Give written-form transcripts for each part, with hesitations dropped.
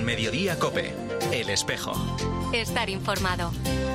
Mediodía COPE. El espejo. Estar informado.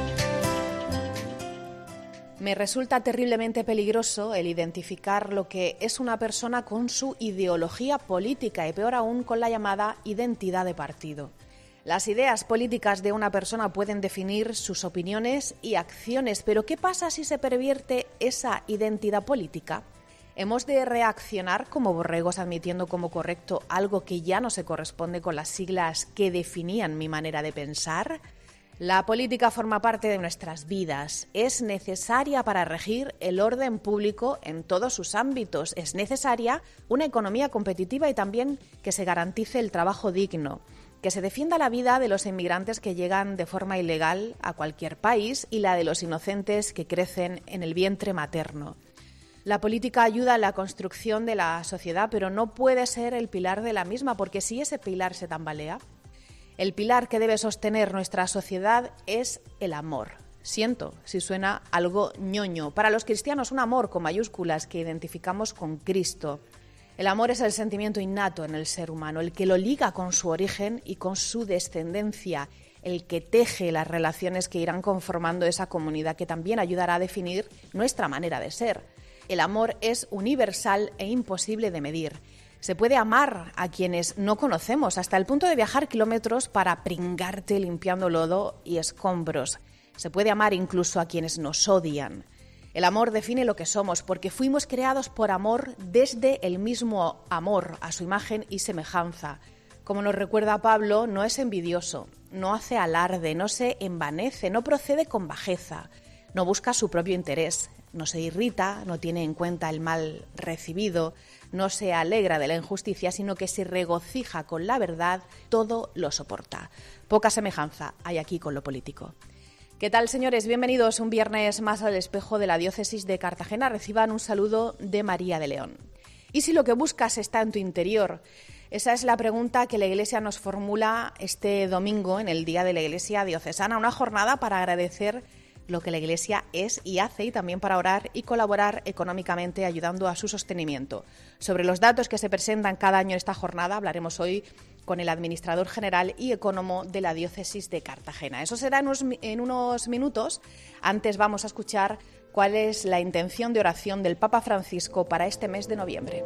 Me resulta terriblemente peligroso el identificar lo que es una persona con su ideología política y peor aún con la llamada identidad de partido. Las ideas políticas de una persona pueden definir sus opiniones y acciones, pero ¿qué pasa si se pervierte esa identidad política? ¿Hemos de reaccionar como borregos admitiendo como correcto algo que ya no se corresponde con las siglas que definían mi manera de pensar? La política forma parte de nuestras vidas. Es necesaria para regir el orden público en todos sus ámbitos. Es necesaria una economía competitiva y también que se garantice el trabajo digno, que se defienda la vida de los inmigrantes que llegan de forma ilegal a cualquier país y la de los inocentes que crecen en el vientre materno. La política ayuda a la construcción de la sociedad, pero no puede ser el pilar de la misma, porque si ese pilar se tambalea, el pilar que debe sostener nuestra sociedad es el amor. Siento si suena algo ñoño. Para los cristianos, un amor con mayúsculas que identificamos con Cristo. El amor es el sentimiento innato en el ser humano, el que lo liga con su origen y con su descendencia, el que teje las relaciones que irán conformando esa comunidad, que también ayudará a definir nuestra manera de ser. El amor es universal e imposible de medir. Se puede amar a quienes no conocemos, hasta el punto de viajar kilómetros para pringarte limpiando lodo y escombros. Se puede amar incluso a quienes nos odian. El amor define lo que somos, porque fuimos creados por amor desde el mismo amor, a su imagen y semejanza. Como nos recuerda Pablo, no es envidioso, no hace alarde, no se envanece, no procede con bajeza, no busca su propio interés, no se irrita, no tiene en cuenta el mal recibido, no se alegra de la injusticia, sino que se regocija con la verdad, todo lo soporta. Poca semejanza hay aquí con lo político. ¿Qué tal, señores? Bienvenidos un viernes más al espejo de la diócesis de Cartagena. Reciban un saludo de María de León. ¿Y si lo que buscas está en tu interior? Esa es la pregunta que la Iglesia nos formula este domingo en el Día de la Iglesia Diocesana, una jornada para agradecer lo que la Iglesia es y hace, y también para orar y colaborar económicamente ayudando a su sostenimiento. Sobre los datos que se presentan cada año en esta jornada hablaremos hoy con el administrador general y ecónomo de la diócesis de Cartagena. Eso será en unos minutos. Antes vamos a escuchar cuál es la intención de oración del Papa Francisco para este mes de noviembre.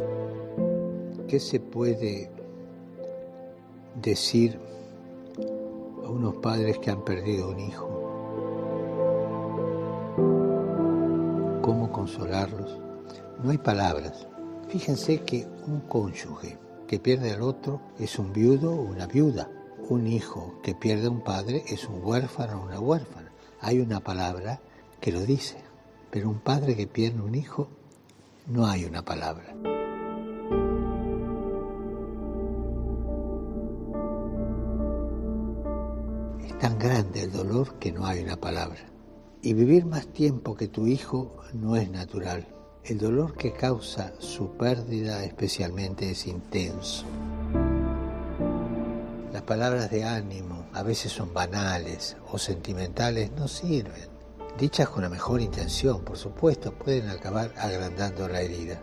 ¿Qué se puede decir a unos padres que han perdido un hijo? ¿Cómo consolarlos? No hay palabras. Fíjense que un cónyuge que pierde al otro es un viudo o una viuda. Un hijo que pierde a un padre es un huérfano o una huérfana. Hay una palabra que lo dice, pero un padre que pierde un hijo, no hay una palabra. Es tan grande el dolor que no hay una palabra. Y vivir más tiempo que tu hijo no es natural. El dolor que causa su pérdida especialmente es intenso. Las palabras de ánimo a veces son banales o sentimentales, no sirven. Dichas con la mejor intención, por supuesto, pueden acabar agrandando la herida.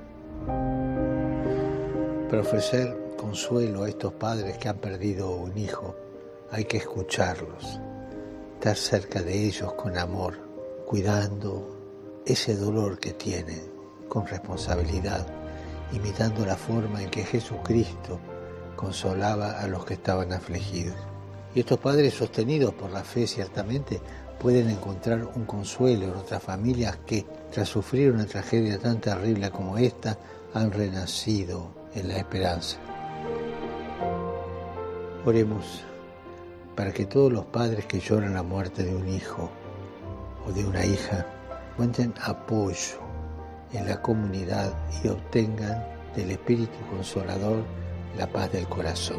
Para ofrecer consuelo a estos padres que han perdido un hijo, hay que escucharlos, estar cerca de ellos con amor, cuidando ese dolor que tienen con responsabilidad, imitando la forma en que Jesucristo consolaba a los que estaban afligidos. Y estos padres, sostenidos por la fe, ciertamente pueden encontrar un consuelo en otras familias que, tras sufrir una tragedia tan terrible como esta, han renacido en la esperanza. Oremos para que todos los padres que lloran la muerte de un hijo o de una hija encuentren apoyo en la comunidad y obtengan del Espíritu Consolador la paz del corazón.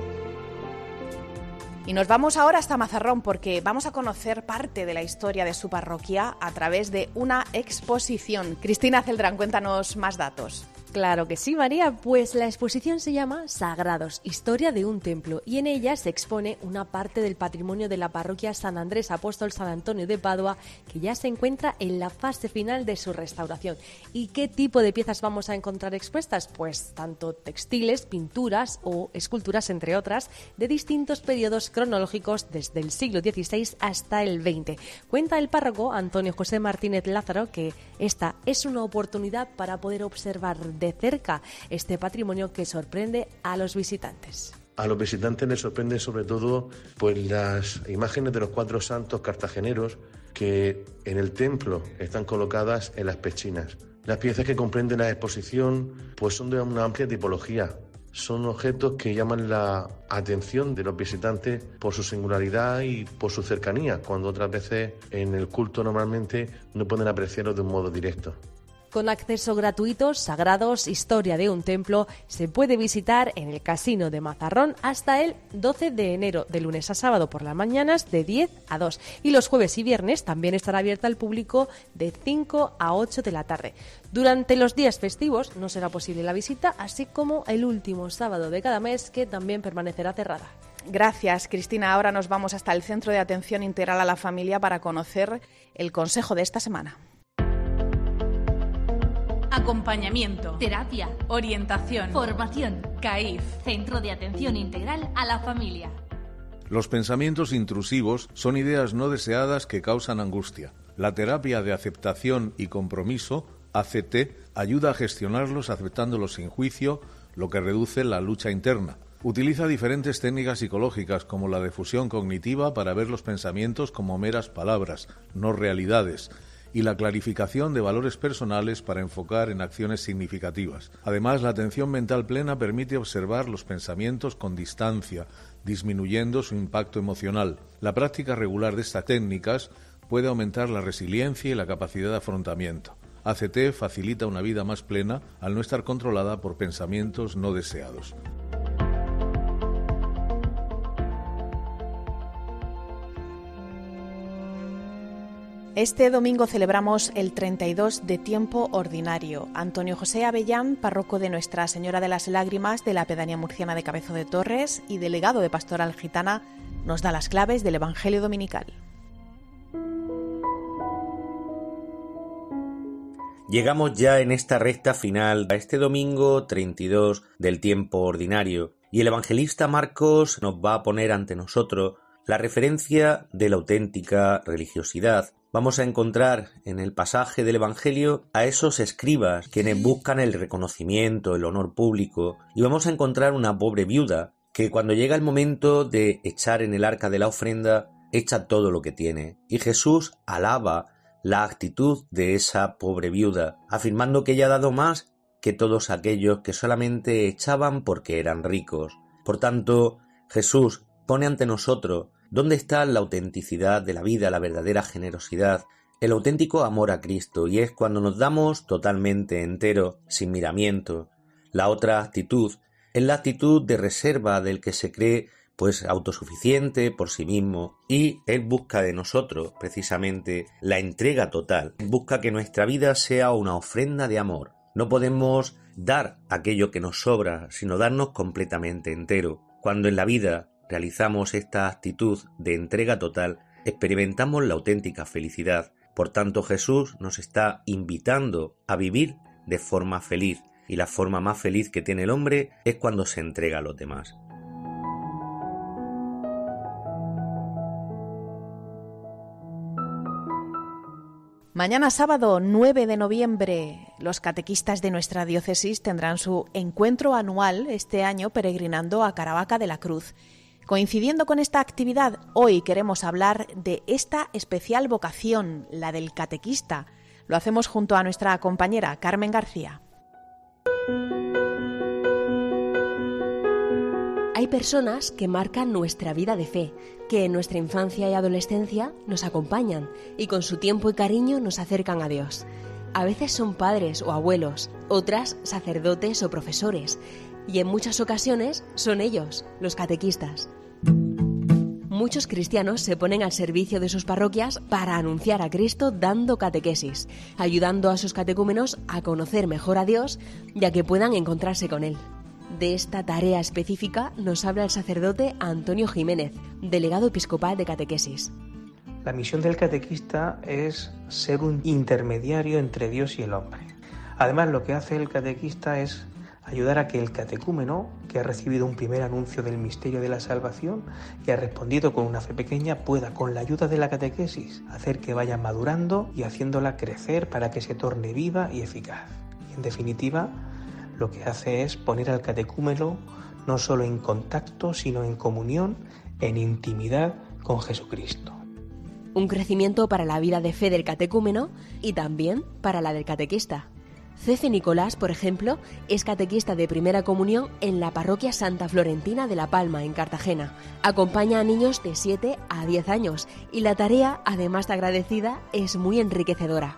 Y nos vamos ahora hasta Mazarrón, porque vamos a conocer parte de la historia de su parroquia a través de una exposición. Cristina Celdrán, cuéntanos más datos. Claro que sí, María, pues la exposición se llama Sagrados, Historia de un Templo, y en ella se expone una parte del patrimonio de la parroquia San Andrés Apóstol San Antonio de Padua, que ya se encuentra en la fase final de su restauración. ¿Y qué tipo de piezas vamos a encontrar expuestas? Pues tanto textiles, pinturas o esculturas, entre otras, de distintos periodos cronológicos desde el siglo XVI hasta el XX. Cuenta el párroco Antonio José Martínez Lázaro que esta es una oportunidad para poder observar de cerca este patrimonio que sorprende a los visitantes. A los visitantes les sorprende sobre todo pues las imágenes de los 4 santos cartageneros que en el templo están colocadas en las pechinas. Las piezas que comprenden la exposición pues son de una amplia tipología. Son objetos que llaman la atención de los visitantes por su singularidad y por su cercanía, cuando otras veces en el culto normalmente no pueden apreciarlos de un modo directo. Con acceso gratuito, Sagrados, Historia de un Templo, se puede visitar en el Casino de Mazarrón hasta el 12 de enero, de lunes a sábado por las mañanas de 10 a 2. Y los jueves y viernes también estará abierta al público de 5 a 8 de la tarde. Durante los días festivos no será posible la visita, así como el último sábado de cada mes, que también permanecerá cerrada. Gracias, Cristina. Ahora nos vamos hasta el Centro de Atención Integral a la Familia para conocer el consejo de esta semana. Acompañamiento, terapia, orientación, formación, CAIF, Centro de Atención Integral a la Familia. Los pensamientos intrusivos son ideas no deseadas que causan angustia. La terapia de aceptación y compromiso, ACT, ayuda a gestionarlos aceptándolos sin juicio, lo que reduce la lucha interna. Utiliza diferentes técnicas psicológicas como la difusión cognitiva para ver los pensamientos como meras palabras, no realidades, y la clarificación de valores personales para enfocar en acciones significativas. Además, la atención mental plena permite observar los pensamientos con distancia, disminuyendo su impacto emocional. La práctica regular de estas técnicas puede aumentar la resiliencia y la capacidad de afrontamiento. ACT facilita una vida más plena al no estar controlada por pensamientos no deseados. Este domingo celebramos el 32 de tiempo ordinario. Antonio José Avellán, párroco de Nuestra Señora de las Lágrimas de la pedanía murciana de Cabezo de Torres y delegado de Pastoral Gitana, nos da las claves del Evangelio dominical. Llegamos ya en esta recta final a este domingo 32 del tiempo ordinario y el evangelista Marcos nos va a poner ante nosotros la referencia de la auténtica religiosidad. Vamos a encontrar en el pasaje del Evangelio a esos escribas quienes buscan el reconocimiento, el honor público, y vamos a encontrar una pobre viuda que cuando llega el momento de echar en el arca de la ofrenda, echa todo lo que tiene. Y Jesús alaba la actitud de esa pobre viuda, afirmando que ella ha dado más que todos aquellos que solamente echaban porque eran ricos. Por tanto, Jesús pone ante nosotros dónde está la autenticidad de la vida, la verdadera generosidad, el auténtico amor a Cristo, y es cuando nos damos totalmente enteros, sin miramientos. La otra actitud es la actitud de reserva del que se cree pues autosuficiente por sí mismo, y él busca de nosotros precisamente la entrega total, busca que nuestra vida sea una ofrenda de amor. No podemos dar aquello que nos sobra, sino darnos completamente entero. Cuando en la vida realizamos esta actitud de entrega total, experimentamos la auténtica felicidad. Por tanto, Jesús nos está invitando a vivir de forma feliz, y la forma más feliz que tiene el hombre es cuando se entrega a los demás. Mañana sábado 9 de noviembre, los catequistas de nuestra diócesis tendrán su encuentro anual este año peregrinando a Caravaca de la Cruz. Coincidiendo con esta actividad, hoy queremos hablar de esta especial vocación, la del catequista. Lo hacemos junto a nuestra compañera Carmen García. Hay personas que marcan nuestra vida de fe, que en nuestra infancia y adolescencia nos acompañan y con su tiempo y cariño nos acercan a Dios. A veces son padres o abuelos, otras sacerdotes o profesores, y en muchas ocasiones son ellos, los catequistas. muchos cristianos se ponen al servicio de sus parroquias para anunciar a Cristo dando catequesis, ayudando a sus catecúmenos a conocer mejor a Dios y a que puedan encontrarse con Él. De esta tarea específica nos habla el sacerdote Antonio Jiménez, delegado episcopal de catequesis. La misión del catequista es ser un intermediario entre Dios y el hombre. Además, lo que hace el catequista es ayudar a que el catecúmeno, que ha recibido un primer anuncio del misterio de la salvación y ha respondido con una fe pequeña, pueda, con la ayuda de la catequesis, hacer que vaya madurando y haciéndola crecer para que se torne viva y eficaz. Y en definitiva, lo que hace es poner al catecúmeno no solo en contacto, sino en comunión, en intimidad con Jesucristo. Un crecimiento para la vida de fe del catecúmeno y también para la del catequista. Cefe Nicolás, por ejemplo, es catequista de primera comunión en la parroquia Santa Florentina de La Palma, en Cartagena. Acompaña a niños de 7 a 10 años y la tarea, además de agradecida, es muy enriquecedora.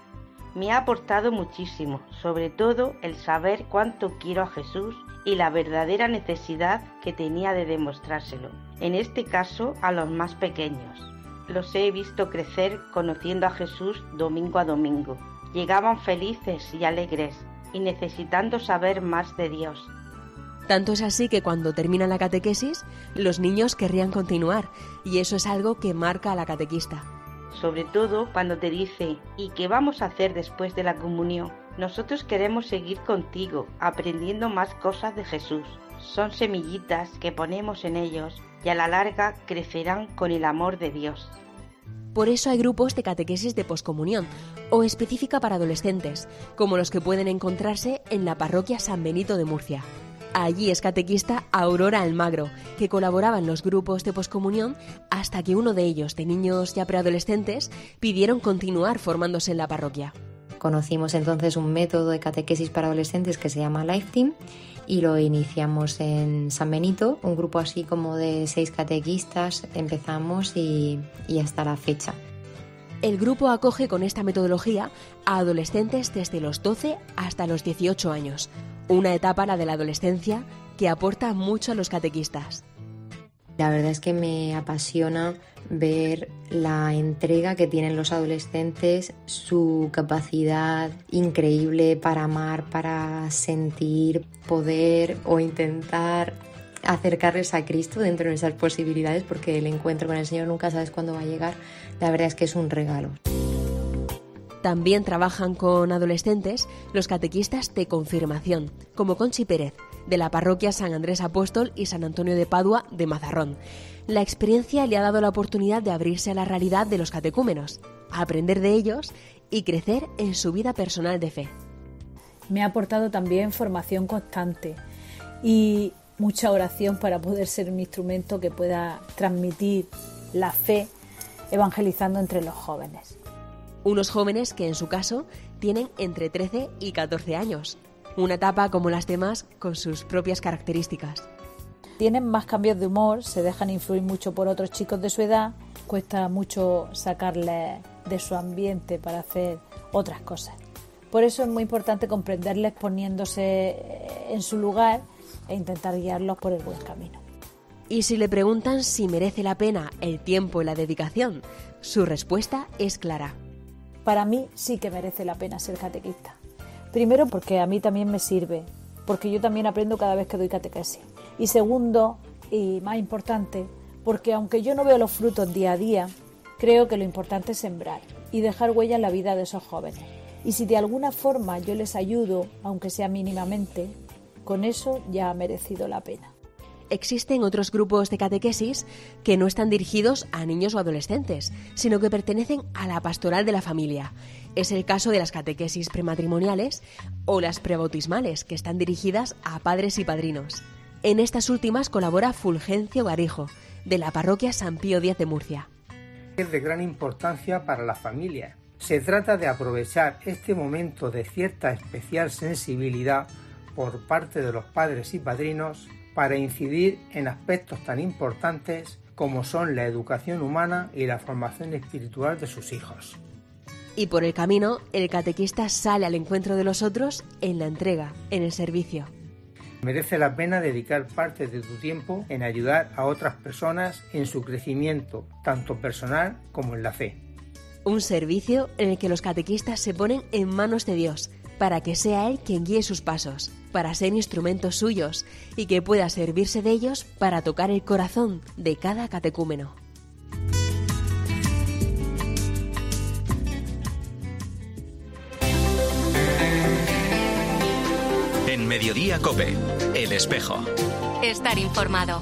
Me ha aportado muchísimo, sobre todo el saber cuánto quiero a Jesús y la verdadera necesidad que tenía de demostrárselo, en este caso a los más pequeños. Los he visto crecer conociendo a Jesús domingo a domingo. Llegaban felices y alegres y necesitando saber más de Dios. Tanto es así que cuando termina la catequesis, los niños querrían continuar y eso es algo que marca a la catequista. Sobre todo cuando te dice, ¿y qué vamos a hacer después de la comunión? Nosotros queremos seguir contigo, aprendiendo más cosas de Jesús. Son semillitas que ponemos en ellos y a la larga crecerán con el amor de Dios. Por eso hay grupos de catequesis de poscomunión o específica para adolescentes, como los que pueden encontrarse en la parroquia San Benito de Murcia. Allí es catequista Aurora Almagro, que colaboraba en los grupos de poscomunión hasta que uno de ellos, de niños ya preadolescentes, pidieron continuar formándose en la parroquia. Conocimos entonces un método de catequesis para adolescentes que se llama Life Team y lo iniciamos en San Benito, un grupo así como de 6 catequistas empezamos y hasta la fecha. El grupo acoge con esta metodología a adolescentes desde los 12 hasta los 18 años, una etapa, la de la adolescencia, que aporta mucho a los catequistas. La verdad es que me apasiona ver la entrega que tienen los adolescentes, su capacidad increíble para amar, para sentir, poder o intentar acercarles a Cristo dentro de esas posibilidades, porque el encuentro con el Señor nunca sabes cuándo va a llegar. La verdad es que es un regalo. También trabajan con adolescentes los catequistas de confirmación, como Conchi Pérez, de la parroquia San Andrés Apóstol y San Antonio de Padua de Mazarrón. La experiencia le ha dado la oportunidad de abrirse a la realidad de los catecúmenos, a aprender de ellos y crecer en su vida personal de fe. Me ha aportado también formación constante y mucha oración para poder ser un instrumento que pueda transmitir la fe evangelizando entre los jóvenes. Unos jóvenes que en su caso tienen entre 13 y 14 años. Una etapa como las demás con sus propias características. Tienen más cambios de humor, se dejan influir mucho por otros chicos de su edad, cuesta mucho sacarles de su ambiente para hacer otras cosas. Por eso es muy importante comprenderles poniéndose en su lugar e intentar guiarlos por el buen camino. Y si le preguntan si merece la pena el tiempo y la dedicación, su respuesta es clara. Para mí sí que merece la pena ser catequista. Primero porque a mí también me sirve, porque yo también aprendo cada vez que doy catequesis. Y segundo, y más importante, porque aunque yo no veo los frutos día a día, creo que lo importante es sembrar y dejar huella en la vida de esos jóvenes. Y si de alguna forma yo les ayudo, aunque sea mínimamente, con eso ya ha merecido la pena. Existen otros grupos de catequesis que no están dirigidos a niños o adolescentes, sino que pertenecen a la pastoral de la familia. Es el caso de las catequesis prematrimoniales o las prebautismales, que están dirigidas a padres y padrinos. En estas últimas colabora Fulgencio Garijo, de la parroquia San Pío X de Murcia. Es de gran importancia para la familia. Se trata de aprovechar este momento de cierta especial sensibilidad por parte de los padres y padrinos para incidir en aspectos tan importantes como son la educación humana y la formación espiritual de sus hijos. Y por el camino, el catequista sale al encuentro de los otros en la entrega, en el servicio. Merece la pena dedicar parte de tu tiempo en ayudar a otras personas en su crecimiento, tanto personal como en la fe. Un servicio en el que los catequistas se ponen en manos de Dios, para que sea Él quien guíe sus pasos, para ser instrumentos suyos y que pueda servirse de ellos para tocar el corazón de cada catecúmeno. En Mediodía COPE, El Espejo. Estar informado.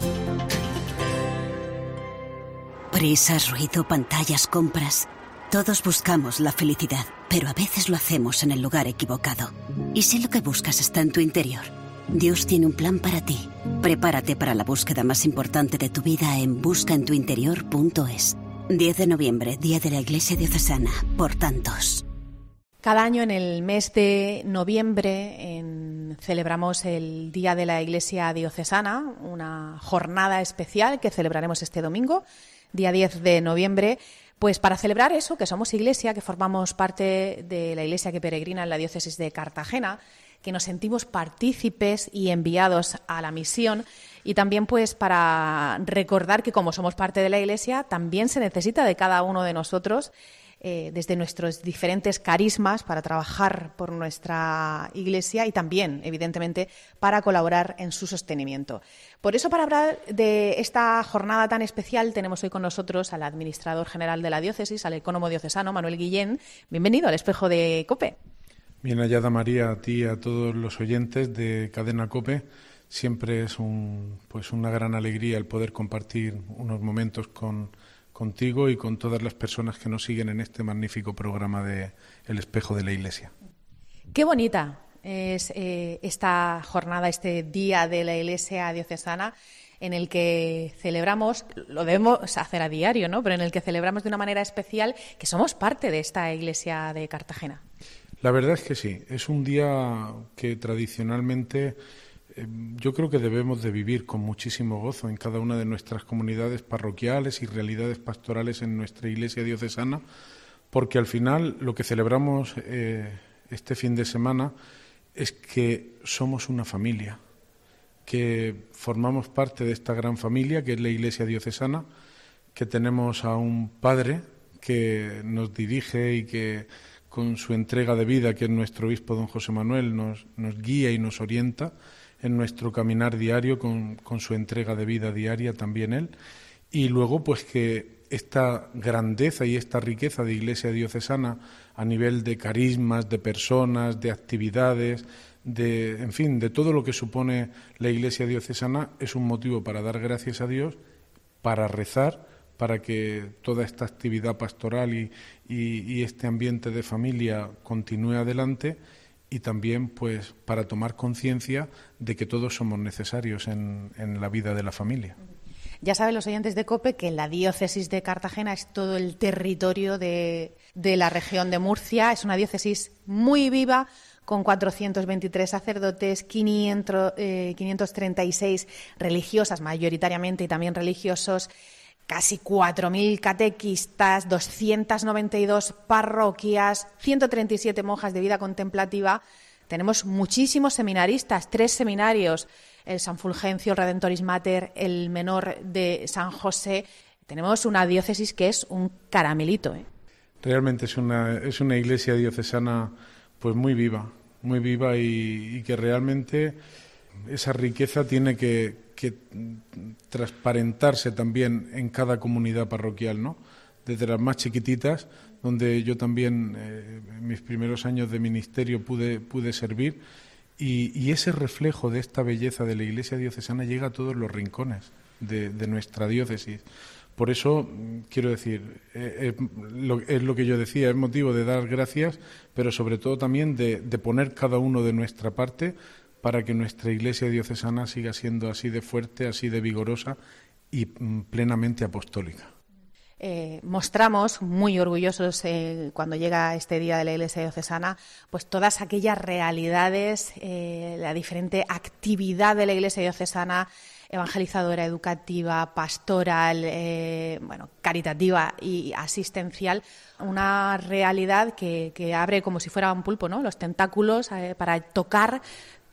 Prisas, ruido, pantallas, compras. Todos buscamos la felicidad, pero a veces lo hacemos en el lugar equivocado. Y si lo que buscas está en tu interior, Dios tiene un plan para ti. Prepárate para la búsqueda más importante de tu vida en buscaentuinterior.es. 10 de noviembre, Día de la Iglesia Diocesana, por tantos. Cada año en el mes de noviembre celebramos el Día de la Iglesia Diocesana, una jornada especial que celebraremos este domingo, día 10 de noviembre, pues para celebrar eso, que somos Iglesia, que formamos parte de la Iglesia que peregrina en la diócesis de Cartagena, que nos sentimos partícipes y enviados a la misión, y también pues para recordar que como somos parte de la Iglesia, también se necesita de cada uno de nosotros desde nuestros diferentes carismas para trabajar por nuestra Iglesia y también, evidentemente, para colaborar en su sostenimiento. Por eso, para hablar de esta jornada tan especial, tenemos hoy con nosotros al administrador general de la diócesis, al ecónomo diocesano, Manuel Guillén. Bienvenido al Espejo de COPE. Bien hallada, María, a ti y a todos los oyentes de Cadena COPE. Siempre es una gran alegría el poder compartir unos momentos contigo y con todas las personas que nos siguen en este magnífico programa de El Espejo de la Iglesia. Qué bonita es esta jornada, este Día de la Iglesia Diocesana, en el que celebramos, lo debemos hacer a diario, ¿no?, pero en el que celebramos de una manera especial que somos parte de esta Iglesia de Cartagena. La verdad es que sí, es un día que tradicionalmente yo creo que debemos de vivir con muchísimo gozo en cada una de nuestras comunidades parroquiales y realidades pastorales en nuestra Iglesia diocesana, porque al final lo que celebramos este fin de semana es que somos una familia, que formamos parte de esta gran familia que es la Iglesia diocesana, que tenemos a un Padre que nos dirige y que con su entrega de vida, que es nuestro obispo don José Manuel, nos guía y nos orienta en nuestro caminar diario, con su entrega de vida diaria también él. Y luego, pues que esta grandeza y esta riqueza de Iglesia diocesana a nivel de carismas, de personas, de actividades, en fin, de todo lo que supone la Iglesia diocesana, es un motivo para dar gracias a Dios, para rezar, para que toda esta actividad pastoral y este ambiente de familia continúe adelante, y también pues para tomar conciencia de que todos somos necesarios en la vida de la familia. Ya saben los oyentes de COPE que la diócesis de Cartagena es todo el territorio de la región de Murcia. Es una diócesis muy viva, con 423 sacerdotes, 536 religiosas mayoritariamente y también religiosos, casi 4.000 catequistas, 292 parroquias, 137 monjas de vida contemplativa. Tenemos muchísimos seminaristas, 3 seminarios, el San Fulgencio, el Redentoris Mater, el Menor de San José. Tenemos una diócesis que es un caramelito, ¿eh? Realmente es una iglesia diocesana pues muy viva y que realmente esa riqueza tiene que transparentarse también en cada comunidad parroquial, ¿no? Desde las más chiquititas, donde yo también en mis primeros años de ministerio pude servir, y ese reflejo de esta belleza de la Iglesia diocesana llega a todos los rincones de nuestra diócesis. Por eso, quiero decir, es lo que yo decía, es motivo de dar gracias, pero sobre todo también de poner cada uno de nuestra parte para que nuestra Iglesia diocesana siga siendo así de fuerte, así de vigorosa y plenamente apostólica. Mostramos muy orgullosos cuando llega este Día de la Iglesia diocesana, pues todas aquellas realidades, la diferente actividad de la Iglesia diocesana, evangelizadora, educativa, pastoral, caritativa y asistencial, una realidad que abre como si fuera un pulpo, ¿no?, los tentáculos para tocar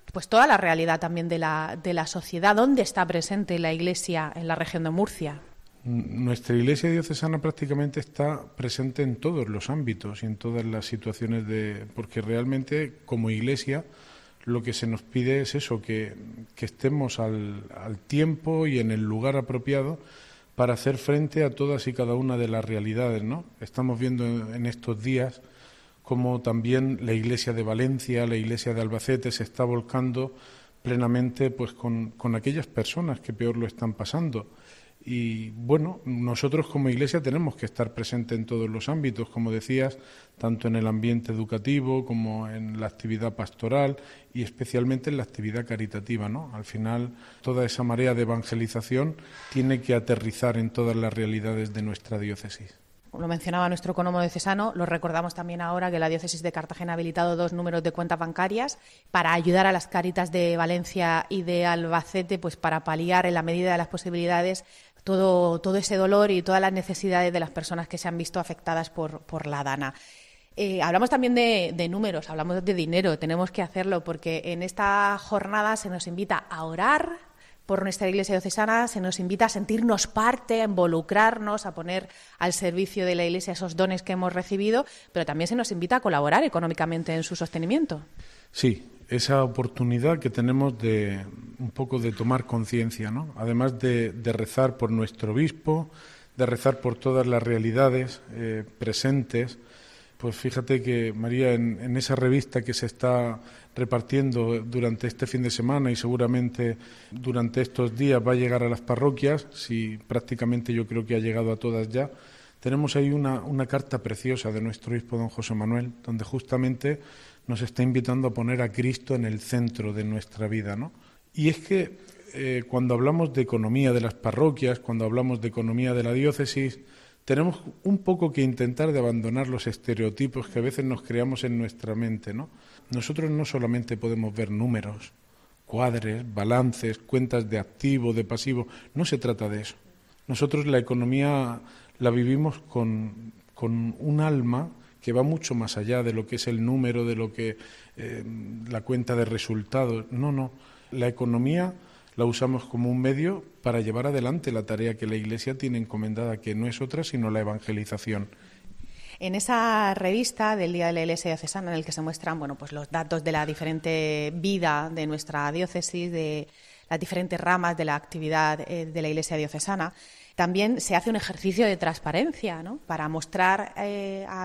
pues toda la realidad también de la sociedad. ¿Dónde está presente la Iglesia en la región de Murcia? Nuestra Iglesia diocesana prácticamente está presente en todos los ámbitos y en todas las situaciones porque realmente como Iglesia lo que se nos pide es eso, que estemos al tiempo y en el lugar apropiado para hacer frente a todas y cada una de las realidades, ¿no? Estamos viendo en estos días como también la Iglesia de Valencia, la Iglesia de Albacete se está volcando plenamente pues con aquellas personas que peor lo están pasando. Y bueno, nosotros como Iglesia tenemos que estar presentes en todos los ámbitos, como decías, tanto en el ambiente educativo como en la actividad pastoral y especialmente en la actividad caritativa, ¿no? Al final, toda esa marea de evangelización tiene que aterrizar en todas las realidades de nuestra diócesis. Lo mencionaba nuestro economo diocesano, lo recordamos también ahora que la diócesis de Cartagena ha habilitado 2 números de cuentas bancarias para ayudar a las Cáritas de Valencia y de Albacete, pues para paliar en la medida de las posibilidades todo ese dolor y todas las necesidades de las personas que se han visto afectadas por la dana. Hablamos también de números, hablamos de dinero, tenemos que hacerlo porque en esta jornada se nos invita a orar por nuestra Iglesia diocesana, se nos invita a sentirnos parte, a involucrarnos, a poner al servicio de la Iglesia esos dones que hemos recibido, pero también se nos invita a colaborar económicamente en su sostenimiento. Sí, esa oportunidad que tenemos de un poco de tomar conciencia, ¿no? Además de rezar por nuestro obispo, de rezar por todas las realidades presentes. Pues fíjate que, María, en esa revista que se está repartiendo durante este fin de semana y seguramente durante estos días va a llegar a las parroquias, si prácticamente yo creo que ha llegado a todas ya, tenemos ahí una carta preciosa de nuestro obispo don José Manuel, donde justamente nos está invitando a poner a Cristo en el centro de nuestra vida, ¿no? Y es que cuando hablamos de economía de las parroquias, cuando hablamos de economía de la diócesis, tenemos un poco que intentar de abandonar los estereotipos que a veces nos creamos en nuestra mente, ¿no? Nosotros no solamente podemos ver números, cuadres, balances, cuentas de activo, de pasivo, no se trata de eso. Nosotros la economía la vivimos con un alma que va mucho más allá de lo que es el número, de lo que la cuenta de resultados. No, la economía la usamos como un medio para llevar adelante la tarea que la Iglesia tiene encomendada, que no es otra sino la evangelización. En esa revista del Día de la Iglesia Diocesana, en el que se muestran pues los datos de la diferente vida de nuestra diócesis, de las diferentes ramas de la actividad de la Iglesia diocesana, también se hace un ejercicio de transparencia, ¿no? Para mostrar a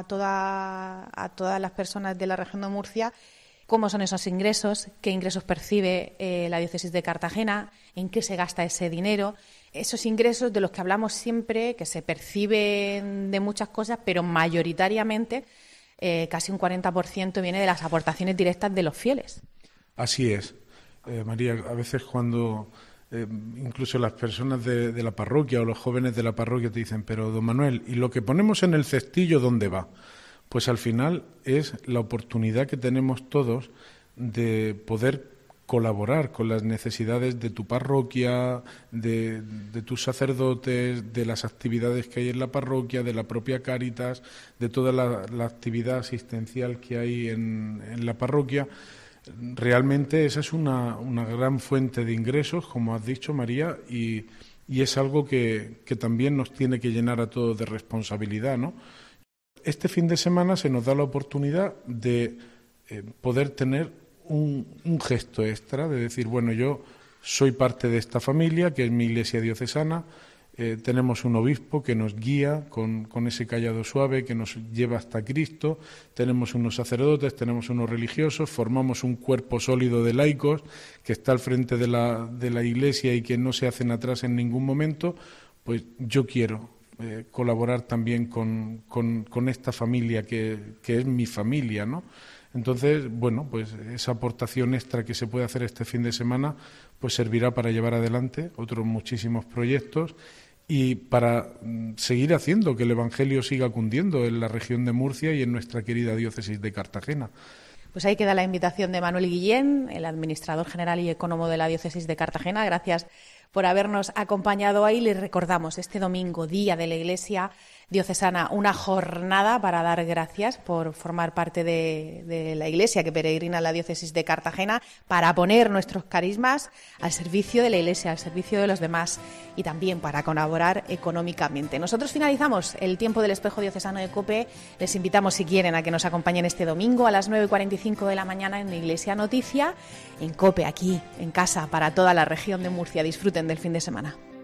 todas las personas de la región de Murcia cómo son esos ingresos, qué ingresos percibe la diócesis de Cartagena, en qué se gasta ese dinero. Esos ingresos de los que hablamos siempre, que se perciben de muchas cosas, pero mayoritariamente casi un 40% viene de las aportaciones directas de los fieles. Así es. María, a veces cuando incluso las personas de la parroquia o los jóvenes de la parroquia te dicen, pero don Manuel, ¿y lo que ponemos en el cestillo dónde va? Pues al final es la oportunidad que tenemos todos de poder colaborar con las necesidades de tu parroquia, de tus sacerdotes, de las actividades que hay en la parroquia, de la propia Cáritas, de toda la actividad asistencial que hay en la parroquia. Realmente esa es una gran fuente de ingresos, como has dicho, María, y es algo que también nos tiene que llenar a todos de responsabilidad, ¿no? Este fin de semana se nos da la oportunidad de poder tener un gesto extra, de decir, bueno, yo soy parte de esta familia, que es mi Iglesia diocesana, tenemos un obispo que nos guía con ese cayado suave que nos lleva hasta Cristo, tenemos unos sacerdotes, tenemos unos religiosos, formamos un cuerpo sólido de laicos que está al frente de la Iglesia y que no se hacen atrás en ningún momento. Pues yo quiero colaborar también con esta familia que es mi familia, ¿no? Entonces, bueno, pues esa aportación extra que se puede hacer este fin de semana pues servirá para llevar adelante otros muchísimos proyectos y para seguir haciendo que el Evangelio siga cundiendo en la región de Murcia y en nuestra querida diócesis de Cartagena. Pues ahí queda la invitación de Manuel Guillén, el administrador general y economo de la diócesis de Cartagena. Gracias por habernos acompañado hoy. Les recordamos este domingo, Día de la Iglesia Diocesana, una jornada para dar gracias por formar parte de la Iglesia que peregrina a la diócesis de Cartagena, para poner nuestros carismas al servicio de la Iglesia, al servicio de los demás y también para colaborar económicamente. Nosotros finalizamos el tiempo del Espejo Diocesano de COPE. Les invitamos, si quieren, a que nos acompañen este domingo a las 9:45 de la mañana en Iglesia Noticia, en COPE, aquí en casa, para toda la región de Murcia. Disfruten del fin de semana.